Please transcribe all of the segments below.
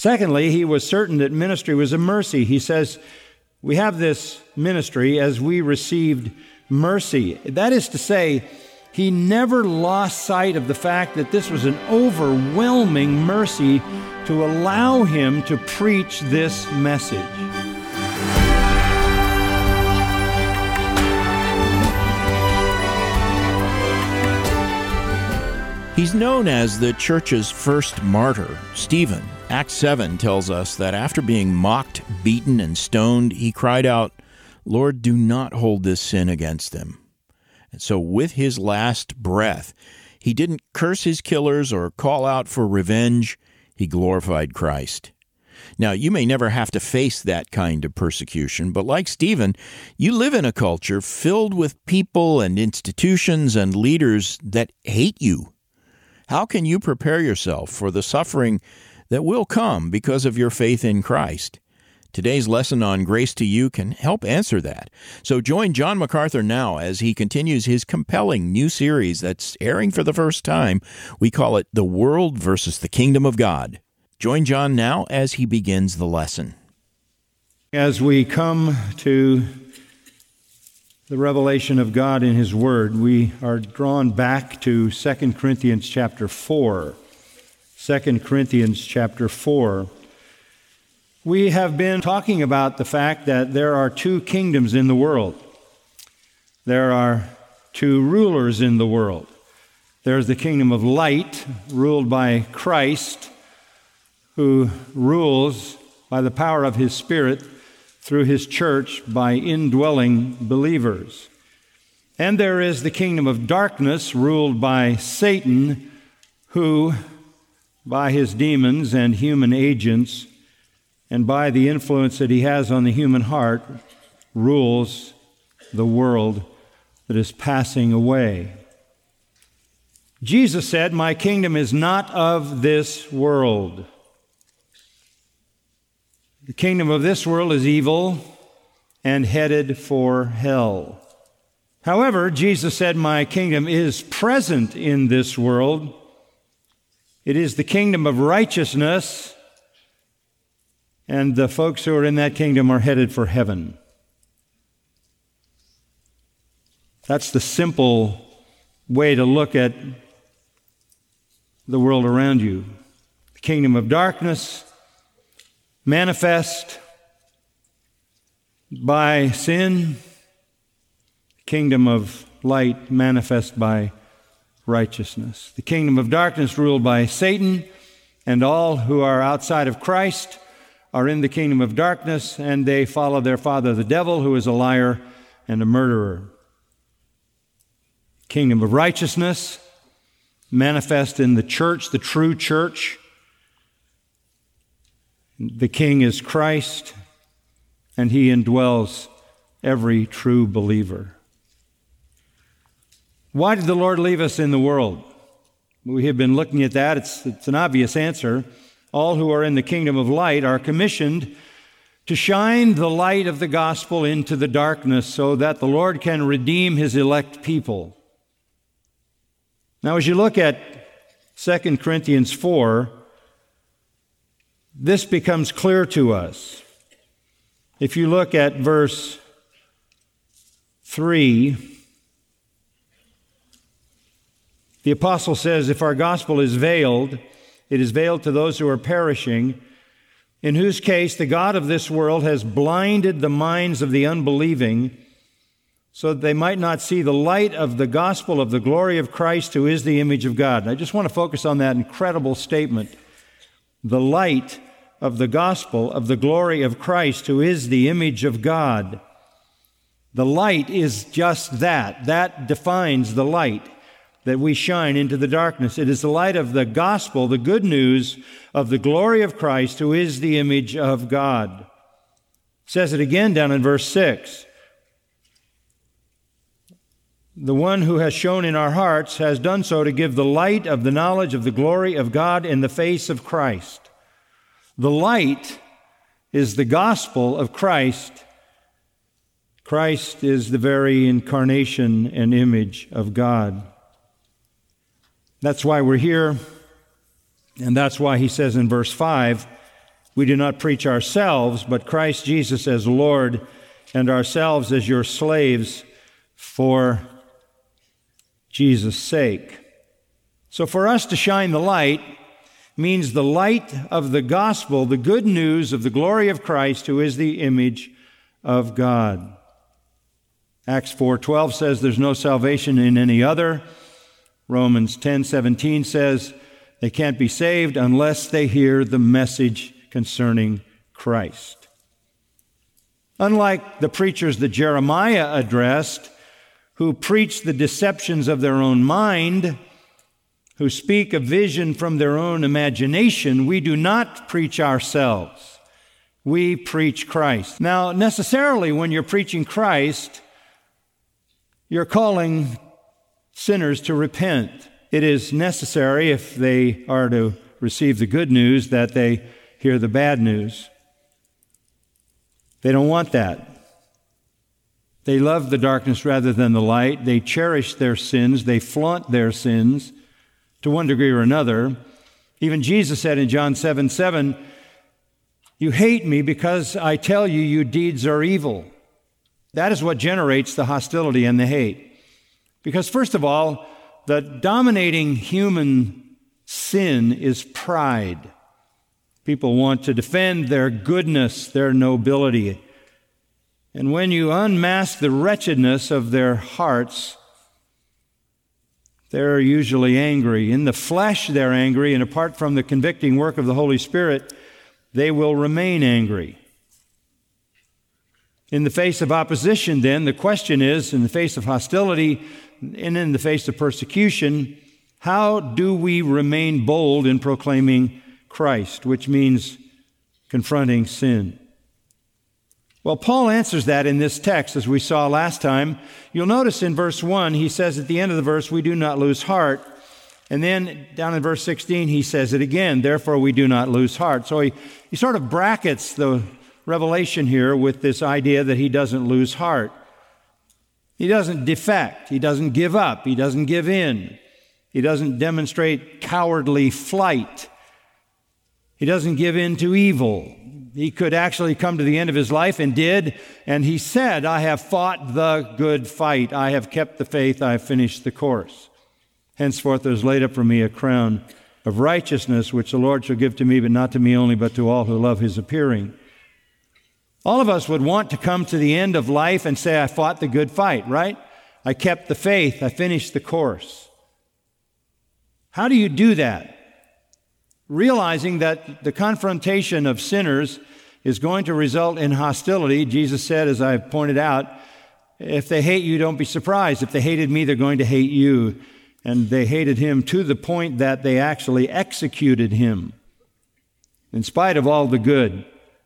Secondly, he was certain that ministry was a mercy. He says, we have this ministry as we received mercy. That is to say, he never lost sight of the fact that this was an overwhelming mercy to allow him to preach this message. He's known as the church's first martyr, Stephen. Acts 7 tells us that after being mocked, beaten, and stoned, he cried out, "Lord, do not hold this sin against them." And so with his last breath, he didn't curse his killers or call out for revenge. He glorified Christ. Now, you may never have to face that kind of persecution, but like Stephen, you live in a culture filled with people and institutions and leaders that hate you. How can you prepare yourself for the suffering that will come because of your faith in Christ? Today's lesson on Grace to You can help answer that. So join John MacArthur now as he continues his compelling new series that's airing for the first time. We call it The World versus the Kingdom of God. Join John now as he begins the lesson. As we come to the revelation of God in His Word, we are drawn back to 2 Corinthians chapter 4. 2 Corinthians chapter 4. We have been talking about the fact that there are two kingdoms in the world. There are two rulers in the world. There's the kingdom of light, ruled by Christ, who rules by the power of His Spirit through His church by indwelling believers. And there is the kingdom of darkness, ruled by Satan, who, by his demons and human agents, and by the influence that he has on the human heart, rules the world that is passing away. Jesus said, "My kingdom is not of this world." The kingdom of this world is evil and headed for hell. However, Jesus said, "My kingdom is present in this world. It is the kingdom of righteousness, and the folks who are in that kingdom are headed for heaven." That's the simple way to look at the world around you. The kingdom of darkness, manifest by sin. The kingdom of light, manifest by righteousness. The kingdom of darkness ruled by Satan, and all who are outside of Christ are in the kingdom of darkness, and they follow their father, the devil, who is a liar and a murderer. Kingdom of righteousness, manifest in the church, the true church. The King is Christ, and He indwells every true believer. Why did the Lord leave us in the world? We have been looking at that. It's an obvious answer. All who are in the kingdom of light are commissioned to shine the light of the gospel into the darkness so that the Lord can redeem His elect people. Now, as you look at 2 Corinthians 4, this becomes clear to us. If you look at verse 3, the apostle says, "If our gospel is veiled, it is veiled to those who are perishing, in whose case the God of this world has blinded the minds of the unbelieving, so that they might not see the light of the gospel of the glory of Christ, who is the image of God." And I just want to focus on that incredible statement. The light of the gospel of the glory of Christ, who is the image of God. The light is just that. That defines the light that we shine into the darkness. It is the light of the gospel, the good news of the glory of Christ, who is the image of God. It says it again down in verse 6. "The one who has shone in our hearts has done so to give the light of the knowledge of the glory of God in the face of Christ." The light is the gospel of Christ. Christ is the very incarnation and image of God. That's why we're here, and that's why he says in verse 5, We do not preach ourselves, but Christ Jesus as Lord, and ourselves as your slaves for Jesus' sake. So for us to shine the light means the light of the gospel, the good news of the glory of Christ, who is the image of God. Acts 4:12 says there's no salvation in any other. Romans 10:17 says they can't be saved unless they hear the message concerning Christ. Unlike the preachers that Jeremiah addressed, who preach the deceptions of their own mind, who speak a vision from their own imagination, we do not preach ourselves. We preach Christ. Now, necessarily, when you're preaching Christ, you're calling sinners to repent. It is necessary, if they are to receive the good news, that they hear the bad news. They don't want that. They love the darkness rather than the light. They cherish their sins. They flaunt their sins to one degree or another. Even Jesus said in John 7:7, "You hate me because I tell you your deeds are evil." That is what generates the hostility and the hate. Because first of all, the dominating human sin is pride. People want to defend their goodness, their nobility. And when you unmask the wretchedness of their hearts, they're usually angry. In the flesh, they're angry, and apart from the convicting work of the Holy Spirit, they will remain angry. In the face of opposition, then, the question is, in the face of hostility and in the face of persecution, how do we remain bold in proclaiming Christ, which means confronting sin? Well, Paul answers that in this text, as we saw last time. You'll notice in verse 1, he says at the end of the verse, "We do not lose heart." And then down in verse 16, he says it again, "Therefore we do not lose heart." So he sort of brackets the revelation here with this idea that he doesn't lose heart. He doesn't defect. He doesn't give up. He doesn't give in. He doesn't demonstrate cowardly flight. He doesn't give in to evil. He could actually come to the end of his life and did, and he said, "I have fought the good fight. I have kept the faith. I have finished the course. Henceforth there is laid up for me a crown of righteousness, which the Lord shall give to me, but not to me only, but to all who love his appearing." All of us would want to come to the end of life and say, "I fought the good fight," right? "I kept the faith. I finished the course." How do you do that? Realizing that the confrontation of sinners is going to result in hostility. Jesus said, as I've pointed out, if they hate you, don't be surprised. If they hated me, they're going to hate you. And they hated him to the point that they actually executed him, in spite of all the good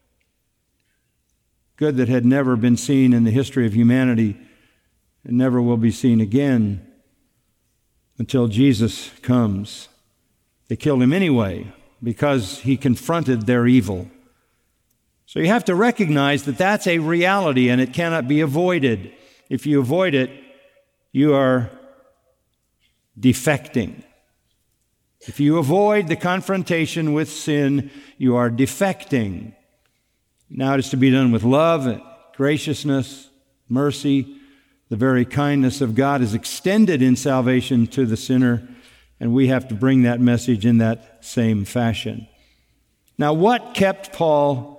that had never been seen in the history of humanity and never will be seen again until Jesus comes. They killed him anyway because he confronted their evil. So you have to recognize that that's a reality and it cannot be avoided. If you avoid it, you are defecting. If you avoid the confrontation with sin, you are defecting. Now it is to be done with love, graciousness, mercy. The very kindness of God is extended in salvation to the sinner, and we have to bring that message in that same fashion. Now, what kept Paul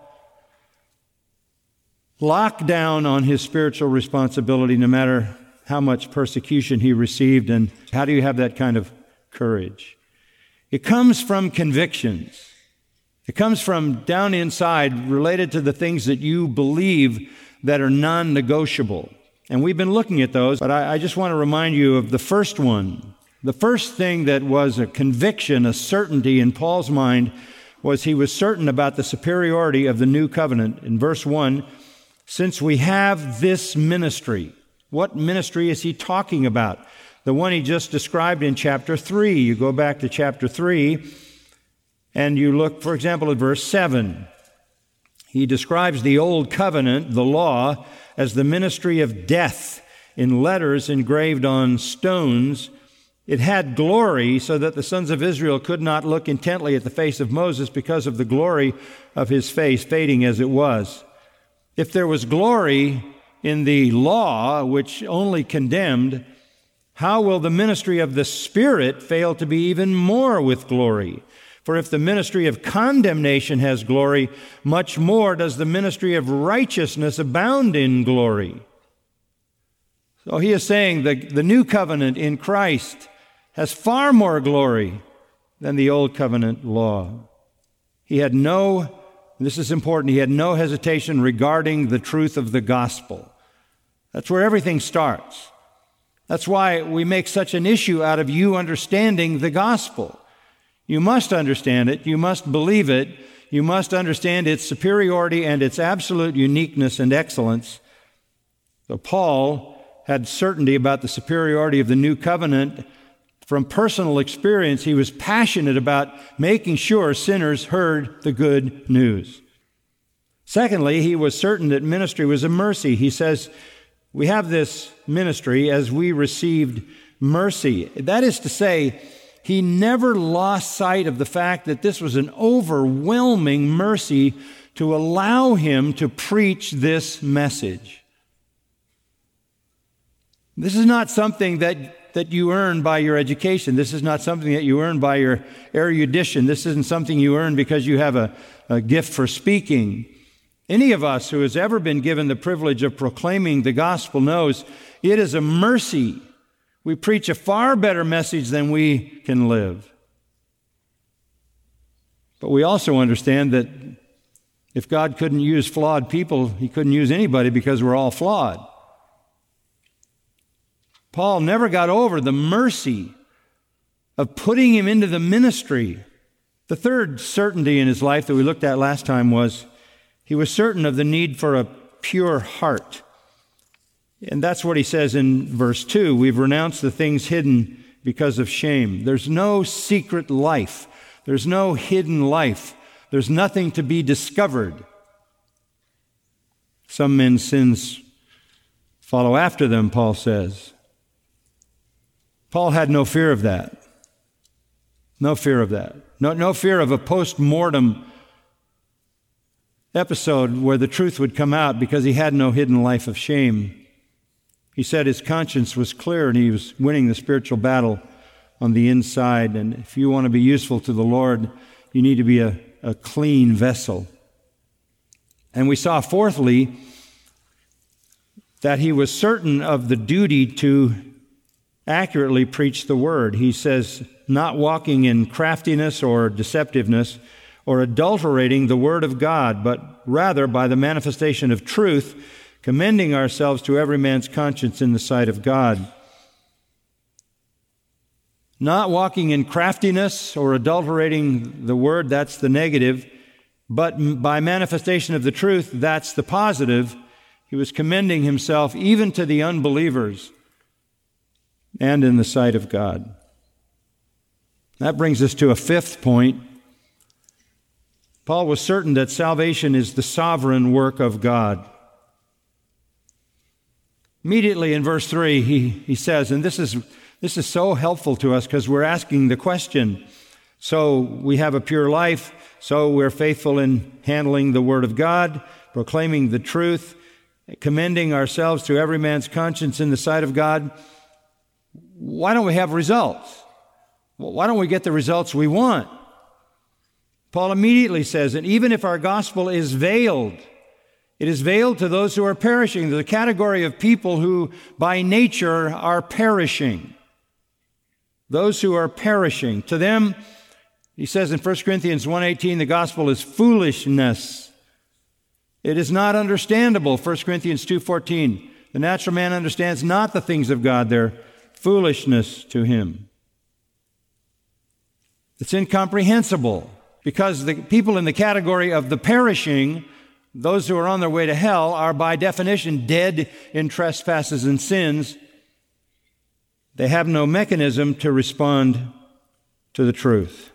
locked down on his spiritual responsibility no matter how much persecution he received, and how do you have that kind of courage? It comes from convictions. It comes from down inside, related to the things that you believe that are non-negotiable. And we've been looking at those, but I just want to remind you of the first one. The first thing that was a conviction, a certainty in Paul's mind, was he was certain about the superiority of the new covenant. In verse 1, since we have this ministry. What ministry is he talking about? The one he just described in chapter 3. You go back to chapter 3, and you look, for example, at verse 7. He describes the old covenant, the law, as the ministry of death in letters engraved on stones It had glory so that the sons of Israel could not look intently at the face of Moses because of the glory of his face, fading as it was. If there was glory in the law, which only condemned, how will the ministry of the Spirit fail to be even more with glory? For if the ministry of condemnation has glory, much more does the ministry of righteousness abound in glory. So he is saying the new covenant in Christ has far more glory than the old covenant law. He had no, this is important, he had no hesitation regarding the truth of the gospel. That's where everything starts. That's why we make such an issue out of you understanding the gospel. You must understand it. You must believe it. You must understand its superiority and its absolute uniqueness and excellence. So Paul had certainty about the superiority of the new covenant. From personal experience, he was passionate about making sure sinners heard the good news. Secondly, he was certain that ministry was a mercy. He says, we have this ministry as we received mercy. That is to say, he never lost sight of the fact that this was an overwhelming mercy to allow him to preach this message. This is not something that you earn by your education. This is not something that you earn by your erudition. This isn't something you earn because you have a gift for speaking. Any of us who has ever been given the privilege of proclaiming the gospel knows it is a mercy. We preach a far better message than we can live. But we also understand that if God couldn't use flawed people, he couldn't use anybody because we're all flawed. Paul never got over the mercy of putting him into the ministry. The third certainty in his life that we looked at last time was he was certain of the need for a pure heart. And that's what he says in verse 2. We've renounced the things hidden because of shame. There's no secret life. There's no hidden life. There's nothing to be discovered. Some men's sins follow after them, Paul says. Paul had no fear of that. No fear of that. No fear of a post-mortem episode where the truth would come out because he had no hidden life of shame. He said his conscience was clear and he was winning the spiritual battle on the inside. And if you want to be useful to the Lord, you need to be a clean vessel. And we saw, fourthly, that he was certain of the duty to accurately preach the word. He says, not walking in craftiness or deceptiveness or adulterating the word of God, but rather by the manifestation of truth, commending ourselves to every man's conscience in the sight of God. Not walking in craftiness or adulterating the word, that's the negative, but by manifestation of the truth, that's the positive. He was commending himself even to the unbelievers and in the sight of God. That brings us to a fifth point. Paul was certain that salvation is the sovereign work of God. Immediately in verse 3, he says, and this is so helpful to us because we're asking the question, so we have a pure life, so we're faithful in handling the Word of God, proclaiming the truth, commending ourselves to every man's conscience in the sight of God. Why don't we have results? Why don't we get the results we want? Paul immediately says, and even if our gospel is veiled, it is veiled to those who are perishing, the category of people who by nature are perishing. Those who are perishing. To them, he says in 1 Corinthians 1:18, the gospel is foolishness. It is not understandable. 1 Corinthians 2:14, the natural man understands not the things of God. They're foolishness to him. It's incomprehensible because the people in the category of the perishing, those who are on their way to hell, are by definition dead in trespasses and sins. They have no mechanism to respond to the truth.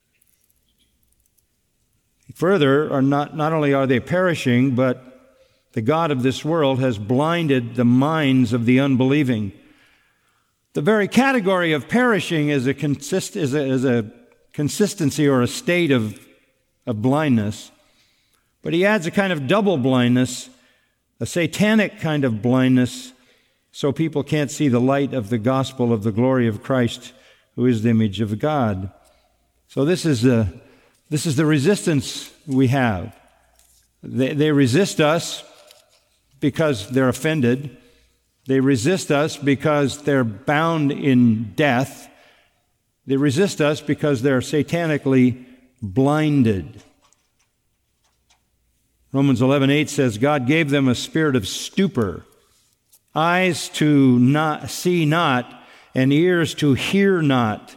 Further, not only are they perishing, but the God of this world has blinded the minds of the unbelieving. The very category of perishing is a consistency or a state of blindness. But he adds a kind of double blindness, a satanic kind of blindness, so people can't see the light of the gospel of the glory of Christ, who is the image of God. So this is the resistance we have. They resist us because they're offended. They resist us because they're bound in death. They resist us because they're satanically blinded. Romans 11:8 says, God gave them a spirit of stupor, eyes to not see not, and ears to hear not.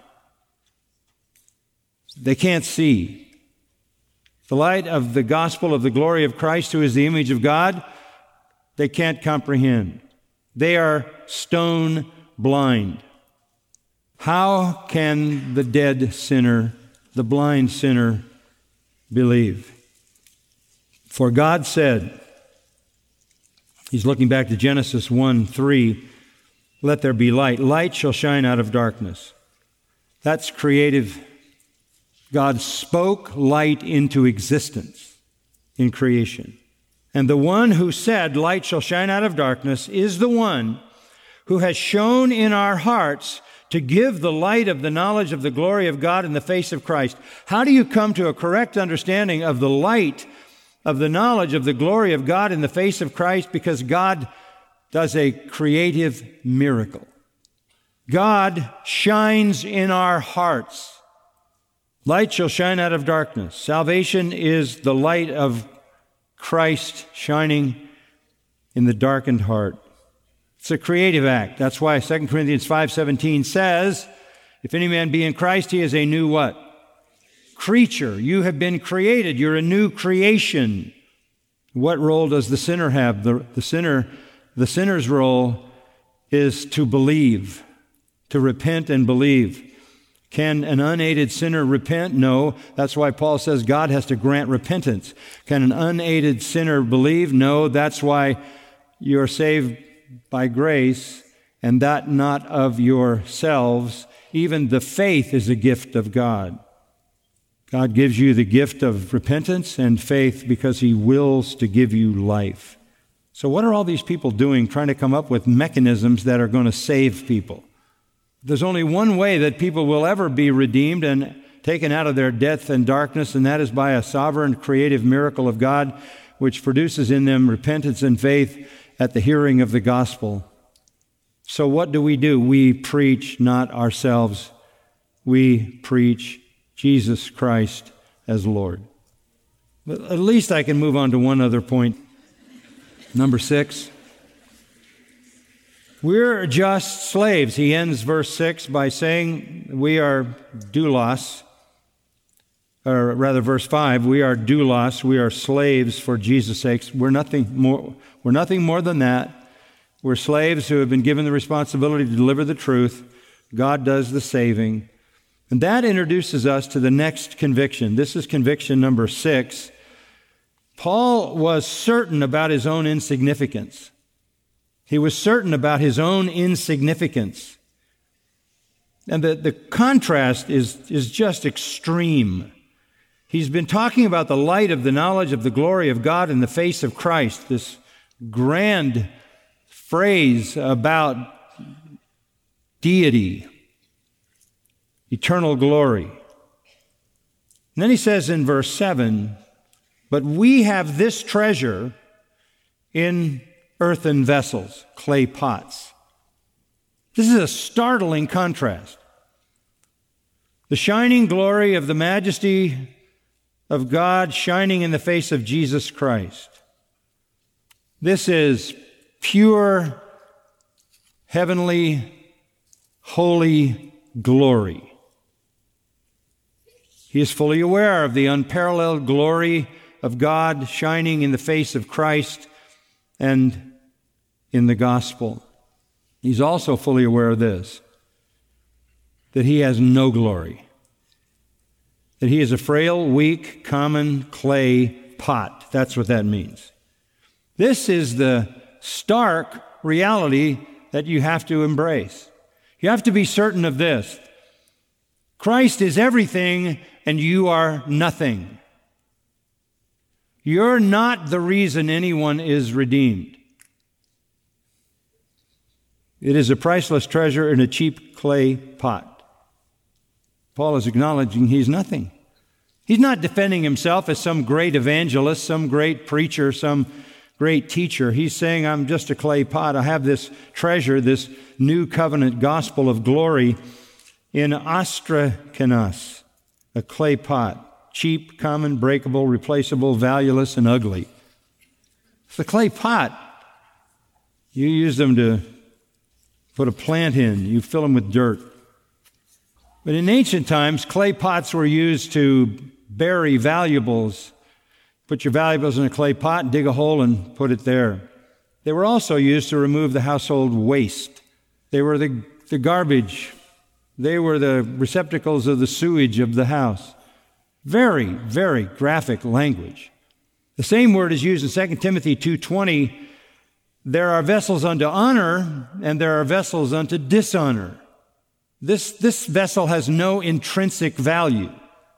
They can't see. The light of the gospel of the glory of Christ, who is the image of God, they can't comprehend. They are stone blind. How can the dead sinner, the blind sinner, believe? For God said, he's looking back to Genesis 1:3, let there be light. Light shall shine out of darkness. That's creative. God spoke light into existence in creation. And the one who said, light shall shine out of darkness, is the one who has shone in our hearts to give the light of the knowledge of the glory of God in the face of Christ. How do you come to a correct understanding of the light of the knowledge of the glory of God in the face of Christ? Because God does a creative miracle. God shines in our hearts. Light shall shine out of darkness. Salvation is the light of Christ shining in the darkened heart. It's a creative act. That's why 2 Corinthians 5:17 says, if any man be in Christ, he is a new what? Creature. You have been created. You're a new creation. What role does the sinner have? The sinner's role is to believe, to repent and believe. Can an unaided sinner repent? No. That's why Paul says God has to grant repentance. Can an unaided sinner believe? No. That's why you're saved by grace, and that not of yourselves. Even the faith is a gift of God. God gives you the gift of repentance and faith because He wills to give you life. So what are all these people doing, trying to come up with mechanisms that are going to save people? There's only one way that people will ever be redeemed and taken out of their death and darkness, and that is by a sovereign creative miracle of God, which produces in them repentance and faith at the hearing of the gospel. So what do? We preach not ourselves. We preach Jesus Christ as Lord. But at least I can move on to one other point. Number 6. We're just slaves. He ends verse 6 by saying we are doulos, or rather verse 5, we are doulos, we are slaves for Jesus' sake. We're nothing more than that. We're slaves who have been given the responsibility to deliver the truth. God does the saving. And that introduces us to the next conviction. This is conviction number 6. Paul was certain about his own insignificance. He was certain about his own insignificance. And the contrast is just extreme. He's been talking about the light of the knowledge of the glory of God in the face of Christ, this grand phrase about deity, eternal glory. And then he says in verse 7, but we have this treasure in earthen vessels, clay pots. This is a startling contrast. The shining glory of the majesty of God shining in the face of Jesus Christ. This is pure, heavenly, holy glory. He is fully aware of the unparalleled glory of God shining in the face of Christ and in the gospel. He's also fully aware of this, that he has no glory, that he is a frail, weak, common clay pot. That's what that means. This is the stark reality that you have to embrace. You have to be certain of this. Christ is everything and you are nothing. You're not the reason anyone is redeemed. It is a priceless treasure in a cheap clay pot. Paul is acknowledging he's nothing. He's not defending himself as some great evangelist, some great preacher, some great teacher. He's saying, I'm just a clay pot. I have this treasure, this new covenant gospel of glory in ostrakenos, a clay pot, cheap, common, breakable, replaceable, valueless, and ugly. It's a clay pot. You use them to put a plant in. You fill them with dirt. But in ancient times, clay pots were used to bury valuables. Put your valuables in a clay pot and dig a hole and put it there. They were also used to remove the household waste. They were the garbage. They were the receptacles of the sewage of the house. Very, very graphic language. The same word is used in 2 Timothy 2:20. There are vessels unto honor, and there are vessels unto dishonor. This vessel has no intrinsic value.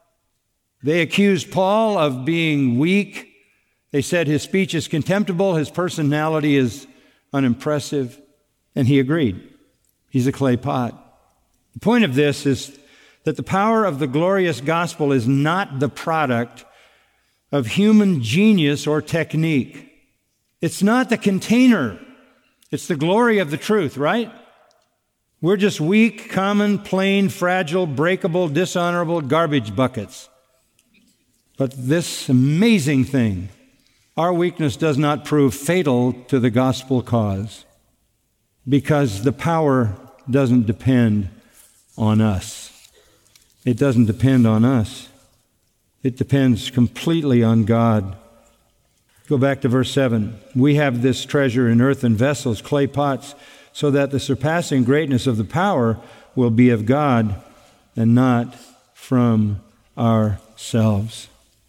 They accused Paul of being weak. They said his speech is contemptible, his personality is unimpressive, and he agreed. He's a clay pot. The point of this is that the power of the glorious gospel is not the product of human genius or technique. It's not the container. It's the glory of the truth, right? We're just weak, common, plain, fragile, breakable, dishonorable garbage buckets. But this amazing thing, our weakness does not prove fatal to the gospel cause because the power doesn't depend on us. It doesn't depend on us. It depends completely on God. Go back to verse 7. We have this treasure in earthen vessels, clay pots, so that the surpassing greatness of the power will be of God and not from ourselves.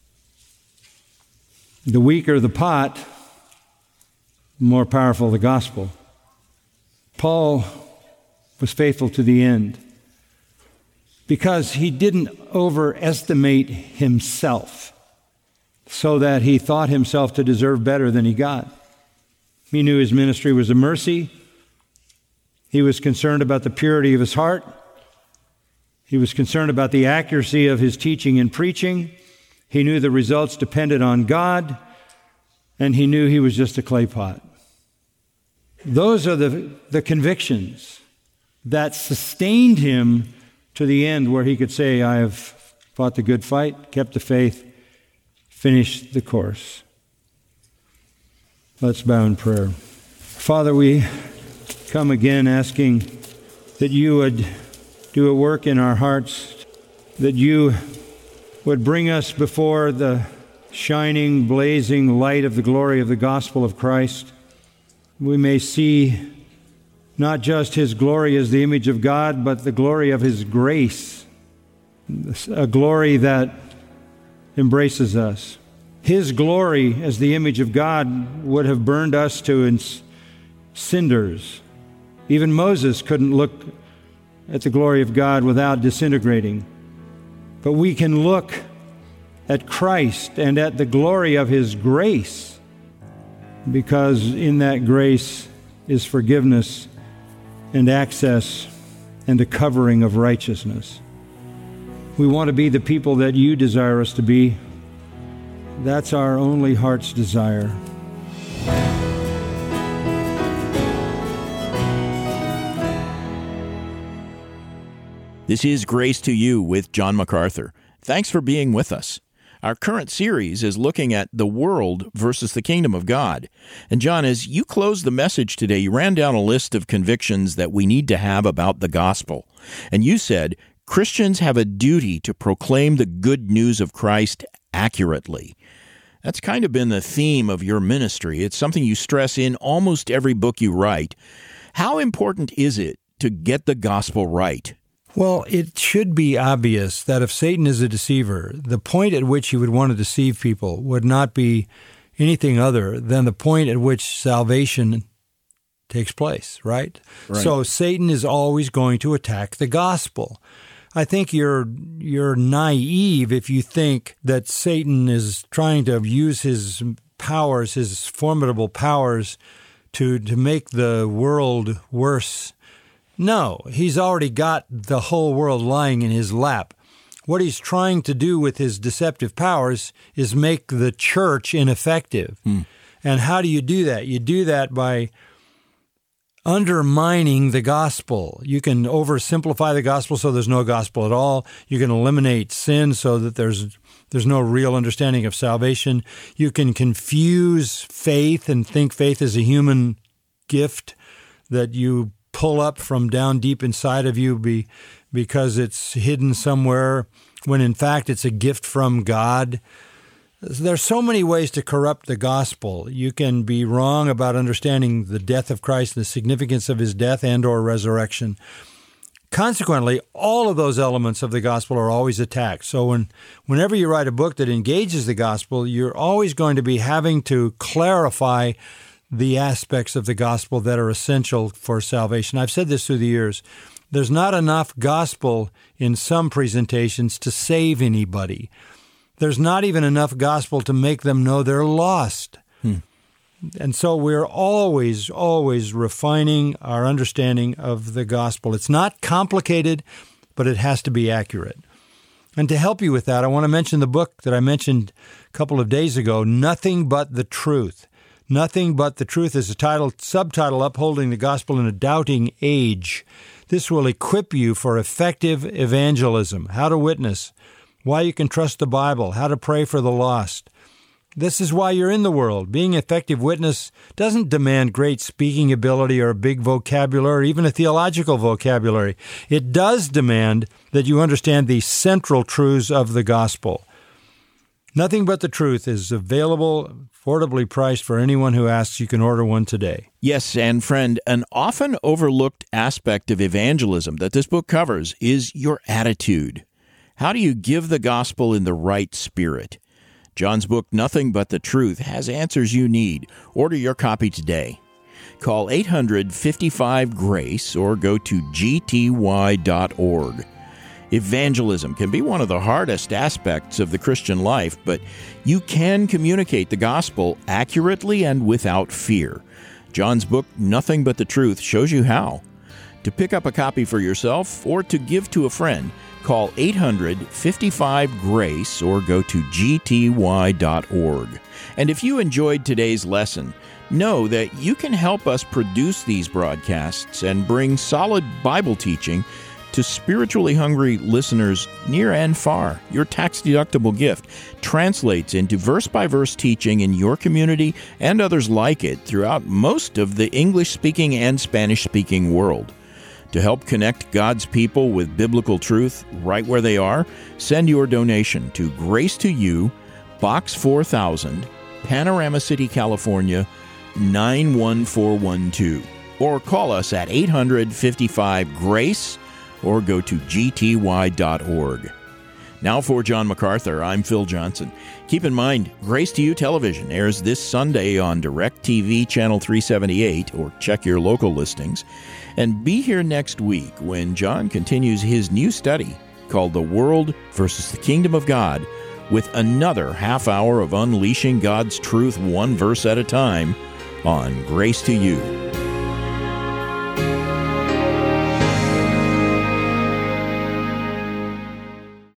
The weaker the pot, the more powerful the gospel. Paul was faithful to the end because he didn't overestimate himself so that he thought himself to deserve better than he got. He knew his ministry was a mercy. He was concerned about the purity of his heart. He was concerned about the accuracy of his teaching and preaching. He knew the results depended on God, and he knew he was just a clay pot. Those are the convictions that sustained him to the end where he could say, I have fought the good fight, kept the faith, finished the course. Let's bow in prayer. Father, we come again asking that you would do a work in our hearts, that you would bring us before the shining, blazing light of the glory of the gospel of Christ. We may see not just his glory as the image of God, but the glory of his grace, a glory that embraces us. His glory as the image of God would have burned us to cinders. Even Moses couldn't look at the glory of God without disintegrating. But we can look at Christ and at the glory of his grace, because in that grace is forgiveness and access and a covering of righteousness. We want to be the people that you desire us to be. That's our only heart's desire. This is Grace to You with John MacArthur. Thanks for being with us. Our current series is looking at the world versus the kingdom of God. And John, as you closed the message today, you ran down a list of convictions that we need to have about the gospel. And you said, Christians have a duty to proclaim the good news of Christ accurately. That's kind of been the theme of your ministry. It's something you stress in almost every book you write. How important is it to get the gospel right? Well, it should be obvious that if Satan is a deceiver, the point at which he would want to deceive people would not be anything other than the point at which salvation takes place, right? So Satan is always going to attack the gospel. I think you're naive if you think that Satan is trying to use his powers, his formidable powers, to make the world worse. No, he's already got the whole world lying in his lap. What he's trying to do with his deceptive powers is make the church ineffective. And how do you do that? You do that by undermining the gospel. You can oversimplify the gospel so there's no gospel at all. You can eliminate sin so that there's no real understanding of salvation. You can confuse faith and think faith is a human gift that you pull up from down deep inside of you because it's hidden somewhere, when in fact it's a gift from God. There's so many ways to corrupt the gospel. You can be wrong about understanding the death of Christ, the significance of his death and or resurrection. Consequently, all of those elements of the gospel are always attacked. So whenever you write a book that engages the gospel, you're always going to be having to clarify the aspects of the gospel that are essential for salvation. I've said this through the years. There's not enough gospel in some presentations to save anybody. There's not even enough gospel to make them know they're lost. And so we're always, always refining our understanding of the gospel. It's not complicated, but it has to be accurate. And to help you with that, I want to mention the book that I mentioned a couple of days ago, Nothing But the Truth. Nothing But the Truth is a subtitle, Upholding the Gospel in a Doubting Age. This will equip you for effective evangelism, how to witness, why you can trust the Bible, how to pray for the lost. This is why you're in the world. Being an effective witness doesn't demand great speaking ability or a big vocabulary or even a theological vocabulary. It does demand that you understand the central truths of the gospel. Nothing But the Truth is available, affordably priced for anyone who asks. You can order one today. Yes, and friend, an often overlooked aspect of evangelism that this book covers is your attitude. How do you give the gospel in the right spirit? John's book, Nothing But the Truth, has answers you need. Order your copy today. Call 800-55-GRACE or go to gty.org. Evangelism can be one of the hardest aspects of the Christian life, but you can communicate the gospel accurately and without fear. John's book, Nothing But the Truth, shows you how. To pick up a copy for yourself or to give to a friend, call 800-55-GRACE or go to gty.org. And if you enjoyed today's lesson, know that you can help us produce these broadcasts and bring solid Bible teaching to spiritually hungry listeners near and far. Your tax-deductible gift translates into verse-by-verse teaching in your community and others like it throughout most of the English-speaking and Spanish-speaking world. To help connect God's people with biblical truth right where they are, send your donation to Grace to You, Box 4000, Panorama City, California, 91412. Or call us at 800-55-GRACE or go to gty.org. Now for John MacArthur, I'm Phil Johnson. Keep in mind, Grace to You Television airs this Sunday on DirecTV Channel 378, or check your local listings. And be here next week when John continues his new study called The World versus the Kingdom of God, with another half hour of unleashing God's truth one verse at a time on Grace to You.